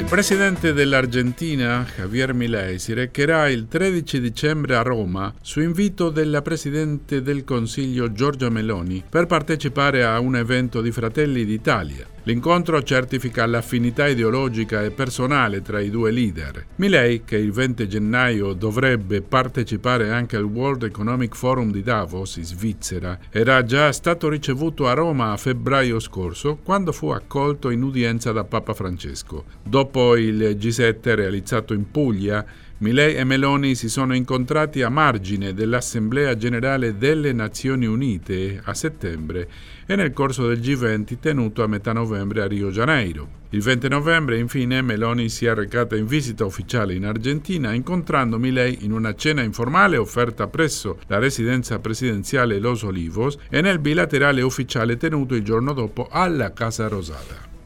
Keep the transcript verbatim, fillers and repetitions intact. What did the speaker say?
presidente dell'Argentina, Javier Milei, si recherà il tredici dicembre a Roma su invito della Presidente del Consiglio Giorgia Meloni per partecipare a un evento di Fratelli d'Italia. L'incontro certifica l'affinità ideologica e personale tra i due leader. Milei, che il venti gennaio dovrebbe partecipare anche al World Economic Forum di Davos, in Svizzera, era già stato ricevuto a Roma a febbraio scorso, quando fu accolto in udienza da Papa Francesco. Dopo il G sette realizzato in Puglia, Milei e Meloni si sono incontrati a margine dell'Assemblea Generale delle Nazioni Unite a settembre e nel corso del G venti tenuto a metà novembre a Rio Janeiro. Il venti novembre, infine, Meloni si è recata in visita ufficiale in Argentina, incontrando Milei in una cena informale offerta presso la residenza presidenziale Los Olivos e nel bilaterale ufficiale tenuto il giorno dopo alla Casa Rosada.